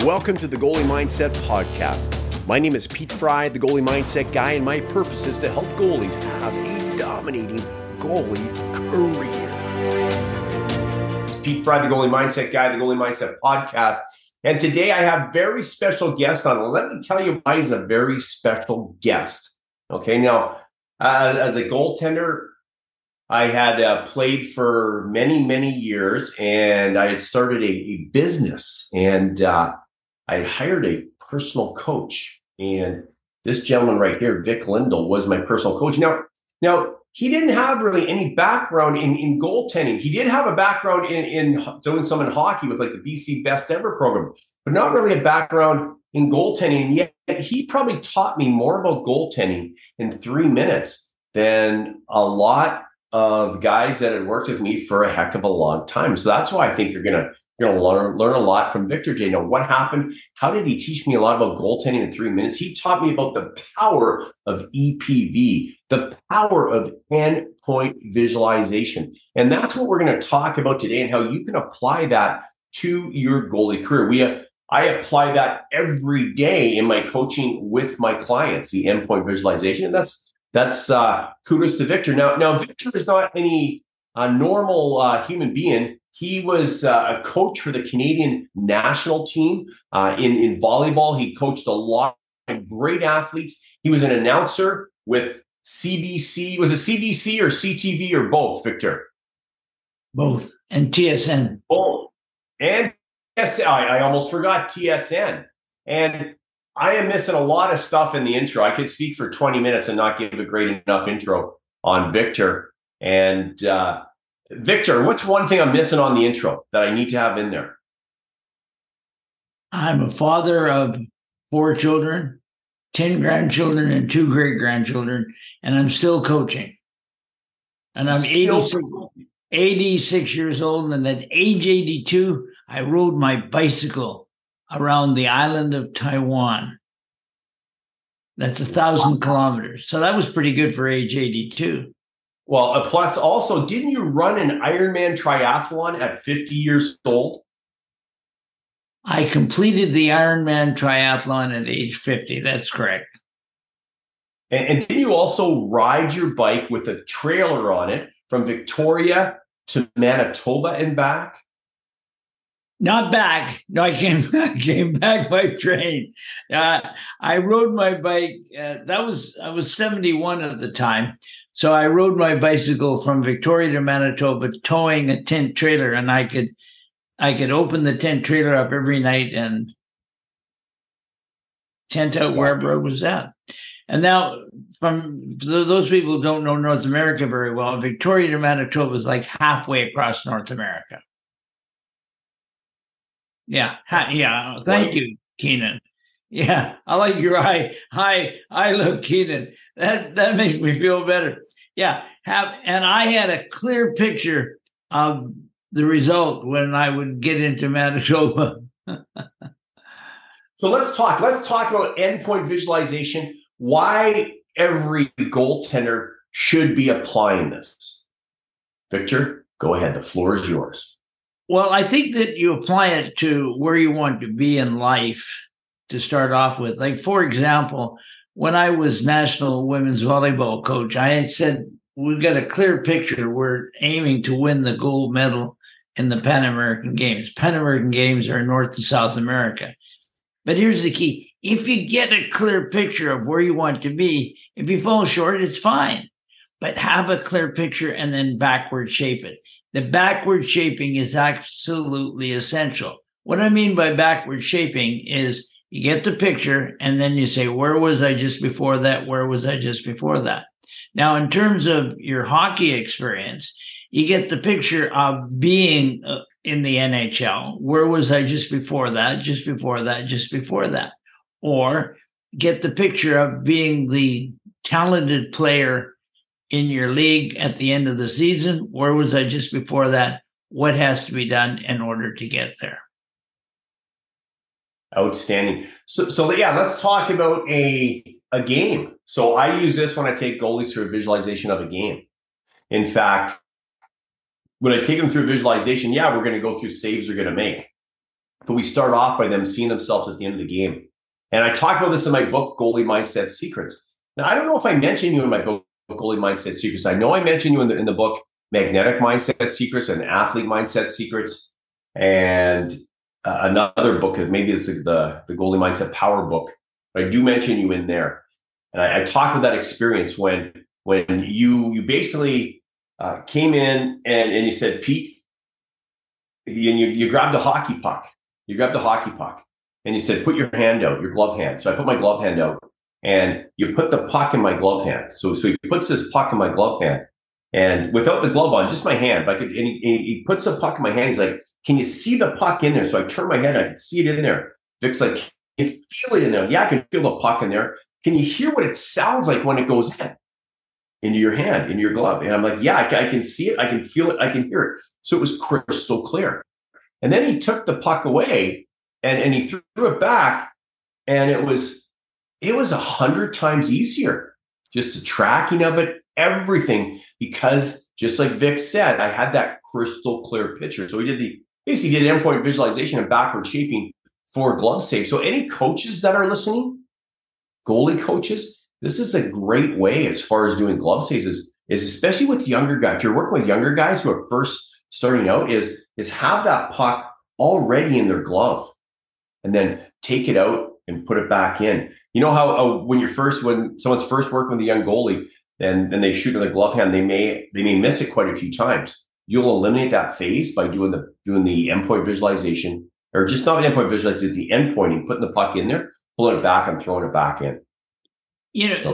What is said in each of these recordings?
Welcome to the Goalie Mindset Podcast. My name is Pete Fry, the Goalie Mindset Guy, and my purpose is to help goalies have a dominating goalie career. It's Pete Fry, the Goalie Mindset Guy, the Goalie Mindset Podcast. And today I have a very special guest on. Let me tell you why he's a very special guest. Okay, now, as a goaltender, I had played for many, many years, and I had started a business, and I hired a personal coach. And this gentleman right here, Vic Lindell, was my personal coach. Now he didn't have really any background in goaltending. He did have a background in doing some in hockey with like the BC Best Ever program, but not really a background in goaltending. And yet he probably taught me more about goaltending in 3 minutes than a lot of guys that had worked with me for a heck of a long time. So that's why I think you're gonna learn a lot from Victor today. Now, what happened? How did he teach me a lot about goaltending in 3 minutes? He taught me about the power of EPV, the power of endpoint visualization. And that's what we're going to talk about today, and how you can apply that to your goalie career. I apply that every day in my coaching with my clients, the endpoint visualization. And that's kudos to Victor. Now Victor is not any normal human being. He was a coach for the Canadian national team in volleyball. He coached a lot of great athletes. He was an announcer with CBC. Was it CBC or CTV or both, Victor? Both. And TSN. Both. And TSN. I almost forgot TSN. And I am missing a lot of stuff in the intro. I could speak for 20 minutes and not give a great enough intro on Victor. And Victor, what's one thing I'm missing on the intro that I need to have in there? I'm a father of 4 children, 10 grandchildren, and 2 great-grandchildren, and I'm still coaching. And I'm 86 years old, and at age 82, I rode my bicycle around the island of Taiwan. That's 1,000 kilometers. So that was pretty good for age 82. Well, plus also, didn't you run an Ironman triathlon at 50 years old? I completed the Ironman triathlon at age 50. That's correct. And didn't you also ride your bike with a trailer on it from Victoria to Manitoba and back? Not back. No, I came back by train. I rode my bike. I was 71 at the time. So I rode my bicycle from Victoria to Manitoba, towing a tent trailer, and I could open the tent trailer up every night and tent out wherever I was at. And now, for those people who don't know North America very well, Victoria to Manitoba is like halfway across North America. Yeah. Thank you, Keenan. Yeah, I like your I love Keenan. That makes me feel better. Yeah, and I had a clear picture of the result when I would get into Manitoba. So let's talk about endpoint visualization. Why every goaltender should be applying this. Victor, go ahead. The floor is yours. Well, I think that you apply it to where you want to be in life to start off with. Like, for example, when I was national women's volleyball coach, I had said, we've got a clear picture. We're aiming to win the gold medal in the Pan American Games. Pan American Games are in North and South America. But here's the key. If you get a clear picture of where you want to be, if you fall short, it's fine. But have a clear picture and then backward shape it. The backward shaping is absolutely essential. What I mean by backward shaping is you get the picture and then you say, where was I just before that? Where was I just before that? Now, in terms of your hockey experience, you get the picture of being in the NHL. Where was I just before that? Just before that? Just before that? Or get the picture of being the talented player in your league at the end of the season. Where was I just before that? What has to be done in order to get there? Outstanding. So yeah, let's talk about a game. So I use this when I take goalies through a visualization of a game. In fact, when I take them through visualization, yeah, we're going to go through saves they're going to make. but we start off by them seeing themselves at the end of the game. And I talk about this in my book, Goalie Mindset Secrets. Now, I don't know if I mentioned you in my book, Goalie Mindset Secrets. I know I mentioned you in the book, Magnetic Mindset Secrets and Athlete Mindset Secrets, and another book, maybe it's the Goalie Mindset Power book. But I do mention you in there. And I talk about that experience when you basically came in and you said, Pete, and you grabbed a hockey puck. You grabbed a hockey puck and you said, put your hand out, your glove hand. So I put my glove hand out and you put the puck in my glove hand. So he puts this puck in my glove hand and without the glove on, just my hand. And he puts the puck in my hand. He's like, can you see the puck in there? So I turn my head, I can see it in there. Vic's like, can you feel it in there? Yeah, I can feel the puck in there. Can you hear what it sounds like when it goes into your hand, into your glove? And I'm like, yeah, I can see it. I can feel it. I can hear it. So it was crystal clear. And then he took the puck away and he threw it back. And it was 100 times easier. Just the tracking of it, everything, because just like Vic said, I had that crystal clear picture. So he basically did endpoint visualization and backward shaping for glove save. So any coaches that are listening, goalie coaches, this is a great way as far as doing glove saves is especially with younger guys. If you're working with younger guys who are first starting out, is have that puck already in their glove and then take it out and put it back in. You know how when someone's first working with a young goalie and they shoot in the glove hand, they may miss it quite a few times. You'll eliminate that phase by doing the endpoint visualization, or just not the endpoint visualization, the endpointing, putting the puck in there, pulling it back and throwing it back in. You know,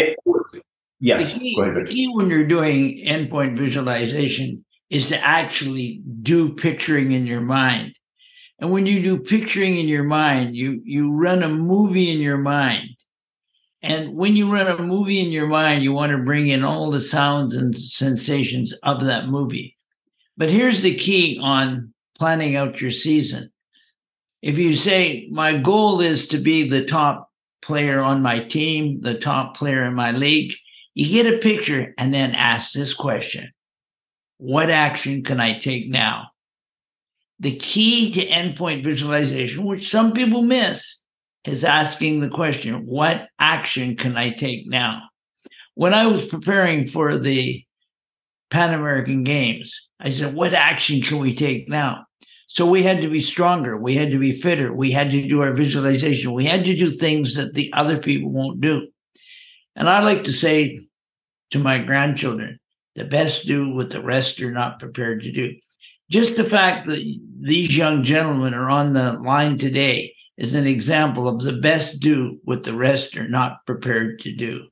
yes. Go ahead, the key when you're doing endpoint visualization is to actually do picturing in your mind. And when you do picturing in your mind, you run a movie in your mind. And when you run a movie in your mind, you want to bring in all the sounds and sensations of that movie. But here's the key on planning out your season. If you say, my goal is to be the top player on my team, the top player in my league, you get a picture and then ask this question: what action can I take now? The key to endpoint visualization, which some people miss, is asking the question, what action can I take now? When I was preparing for the Pan American Games, I said, what action can we take now? So we had to be stronger. We had to be fitter. We had to do our visualization. We had to do things that the other people won't do. And I like to say to my grandchildren, the best do what the rest are not prepared to do. Just the fact that these young gentlemen are on the line today is an example of the best do what the rest are not prepared to do.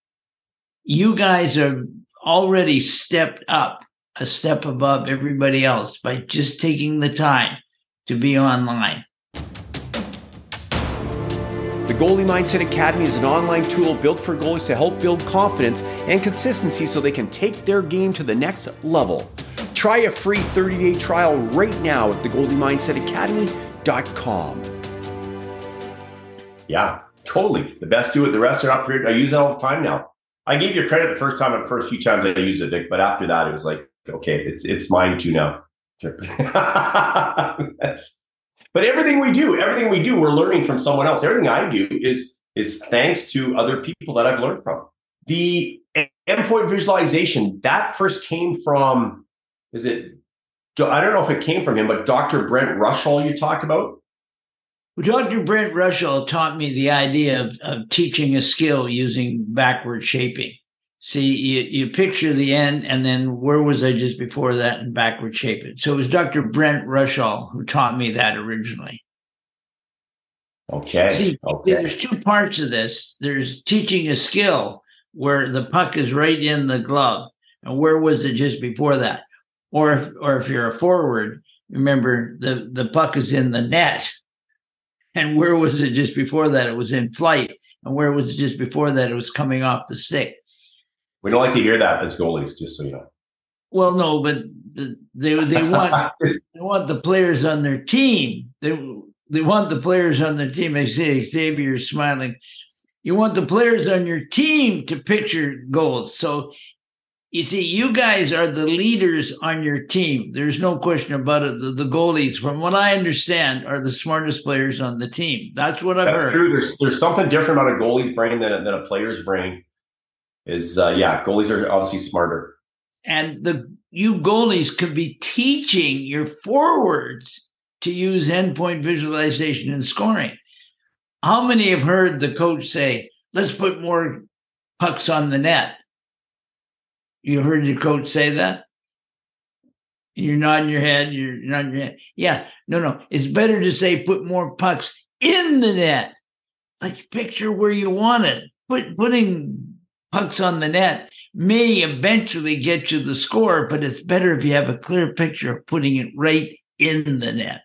You guys are already stepped up a step above everybody else by just taking the time to be online. The Goalie Mindset Academy is an online tool built for goalies to help build confidence and consistency so they can take their game to the next level. Try a free 30-day trial right now at thegoaliemindsetacademy.com. Yeah, totally. The best do it. The rest are not prepared. I use it all the time now. I gave you credit the first few times I used it, Nick, but after that, it was like, okay, it's mine too now. But everything we do, we're learning from someone else. Everything I do is thanks to other people that I've learned from. The endpoint visualization, that first came from, I don't know if it came from him, but Dr. Brent Rushall you talked about? Well, Dr. Brent Rushall taught me the idea of teaching a skill using backward shaping. See, you picture the end, and then where was I just before that, and backward shape it. So it was Dr. Brent Rushall who taught me that originally. Okay. See, there's two parts of this. There's teaching a skill where the puck is right in the glove, and where was it just before that? Or if you're a forward, remember the puck is in the net, and where was it just before that? It was in flight, and where was it just before that? It was coming off the stick. We don't like to hear that as goalies, just so you know. Well, no, but they want the players on their team. They want the players on their team. I say, Xavier's smiling. You want the players on your team to picture goals. So You see, you guys are the leaders on your team. There's no question about it. The goalies, from what I understand, are the smartest players on the team. That's what I've heard. True. There's something different about a goalie's brain than a player's brain. Goalies are obviously smarter. And you goalies could be teaching your forwards to use endpoint visualization and scoring. How many have heard the coach say, let's put more pucks on the net? You heard your coach say that? You're nodding your head. You're nodding your head. Yeah. No. It's better to say put more pucks in the net. Like picture where you want it. Putting pucks on the net may eventually get you the score, but it's better if you have a clear picture of putting it right in the net.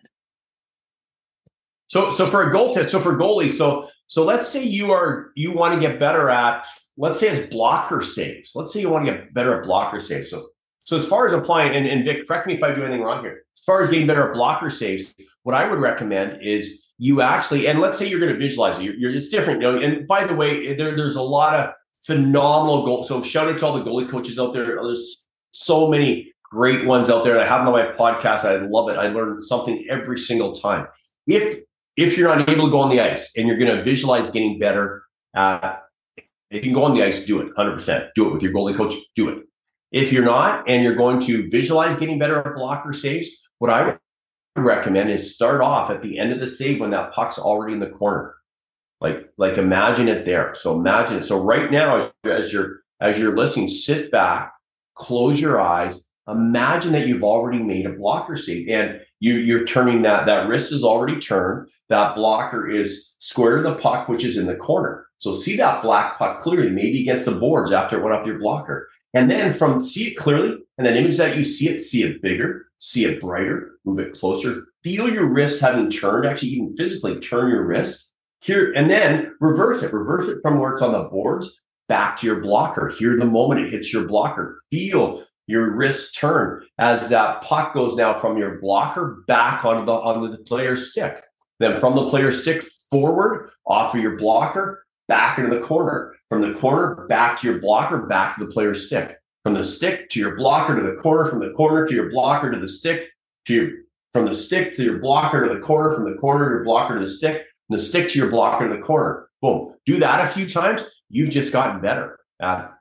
So for goalies, so let's say you want to get better at, let's say it's blocker saves. Let's say you want to get better at blocker saves. So as far as applying, and Vic, correct me if I do anything wrong here. As far as getting better at blocker saves, what I would recommend is you actually, and let's say you're going to visualize it. It's different. And by the way, there's a lot of phenomenal goals. So shout out to all the goalie coaches out there. There's so many great ones out there. I have them on my podcast. I love it. I learn something every single time. If you're not able to go on the ice and you're going to visualize getting better, if you can go on the ice, do it 100%. Do it with your goalie coach. Do it. If you're not, and you're going to visualize getting better at blocker saves, what I would recommend is start off at the end of the save when that puck's already in the corner. Like imagine it there. So imagine it. So right now, as you're listening, sit back, close your eyes, imagine that you've already made a blocker save, and you're turning that wrist is already turned. That blocker is square to the puck, which is in the corner. So see that black puck clearly, maybe against the boards after it went up your blocker. And then see it clearly, and then image that you see it bigger, see it brighter, move it closer, feel your wrist having turned, actually even physically turn your wrist here, and then reverse it from where it's on the boards back to your blocker. Hear the moment it hits your blocker. Feel your wrist turn as that puck goes now from your blocker back onto the player's stick. Then from the player's stick forward, off of your blocker, back into the corner. From the corner, back to your blocker, back to the player's stick. From the stick to your blocker to the corner, from the corner to your blocker to the stick, from the stick to your blocker to the corner, from the corner to your blocker to the stick, from the stick to your blocker to the corner. Boom. Do that a few times. You've just gotten better at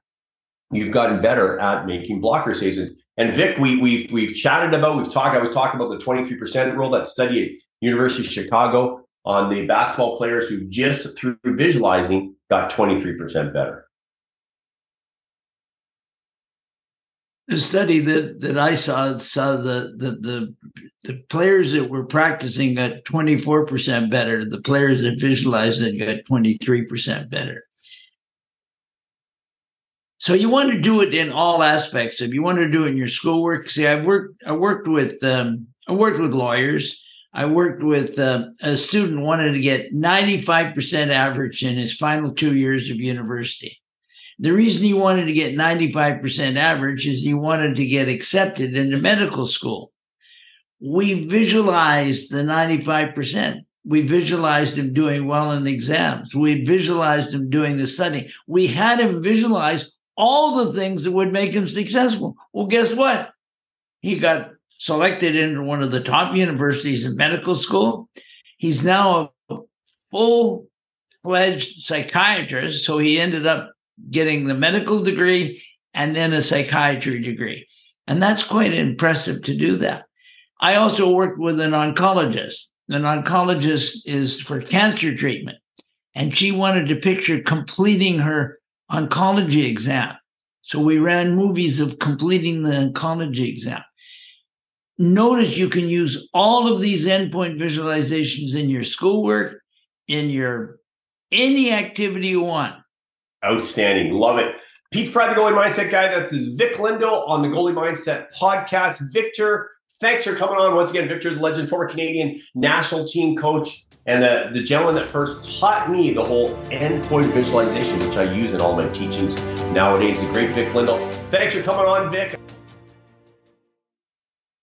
making blocker saves. And Vic, we've chatted about, I was talking about the 23% rule, that study at University of Chicago on the basketball players who just through visualizing got 23% better. The study that I saw the players that were practicing got 24% better. The players that visualized it got 23% better. So you want to do it in all aspects. If you want to do it in your schoolwork, see, I worked with lawyers. I worked with a student wanted to get 95% average in his final 2 years of university. The reason he wanted to get 95% average is he wanted to get accepted into medical school. We visualized the 95%. We visualized him doing well in the exams. We visualized him doing the study. We had him visualize all the things that would make him successful. Well, guess what? He got selected into one of the top universities in medical school. He's now a full-fledged psychiatrist. So he ended up getting the medical degree and then a psychiatry degree. And that's quite impressive to do that. I also worked with an oncologist. An oncologist is for cancer treatment. And she wanted to picture completing her oncology exam. So we ran movies of completing the oncology exam. Notice you can use all of these endpoint visualizations in your schoolwork, in your any activity you want. Outstanding. Love it. Pete Fry, the Goalie Mindset Guy. That's Vic Lindo on the Goalie Mindset Podcast. Victor, thanks for coming on. Once again, Victor's a legend, former Canadian national team coach, and the gentleman that first taught me the whole endpoint visualization, which I use in all my teachings nowadays, the great Vic Lindo. Thanks for coming on, Vic.